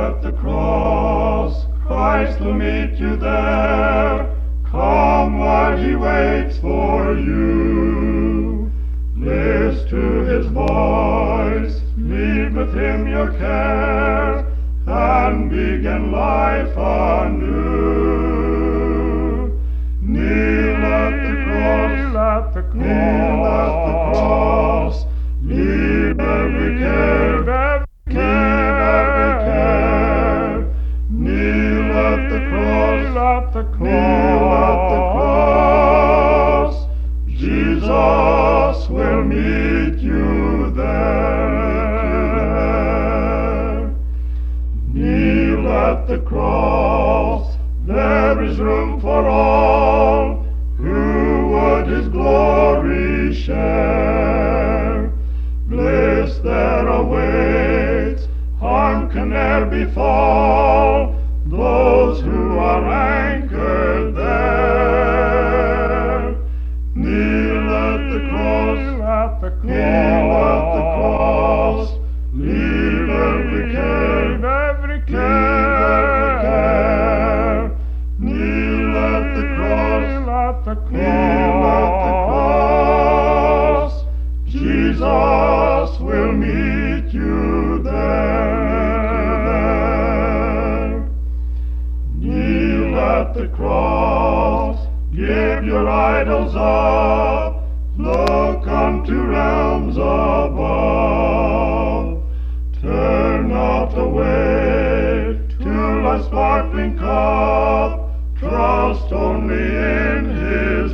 at the cross, Christ will meet you there. Come while he waits for you. Listen to his voice, leave with him your care, and begin life anew. Kneel at the cross, kneel at the cross, leave every care, leave every care. Kneel at the cross, kneel at the cross. Jesus will meet you there. Kneel at the cross, there is room for all who would his glory share. Bliss there awaits, harm can ne'er befall those who are anchored there. Kneel at the cross, kneel at the cross, leave every care, leave every care. Kneel at the cross, kneel at the cross. Jesus will meet you there. Kneel at the cross, give your idols up, look unto realms above. Turn not away to life's sparkling cup, trust only in his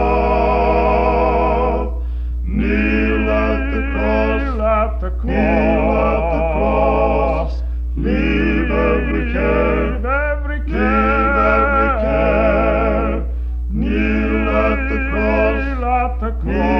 love. Kneel at the cross, kneel at the cross, leave every care, leave every care. Kneel at the cross, kneel